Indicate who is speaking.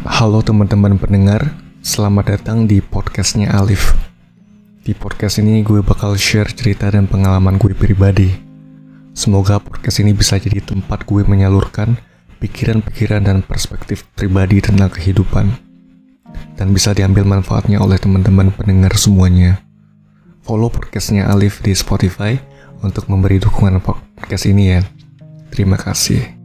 Speaker 1: Halo teman-teman pendengar, selamat datang di podcastnya Alif. Di podcast ini gue bakal share cerita dan pengalaman gue pribadi. Semoga podcast ini bisa jadi tempat gue menyalurkan pikiran-pikiran dan perspektif pribadi tentang kehidupan. Dan bisa diambil manfaatnya oleh teman-teman pendengar semuanya. Follow podcastnya Alif di Spotify untuk memberi dukungan podcast ini ya. Terima kasih.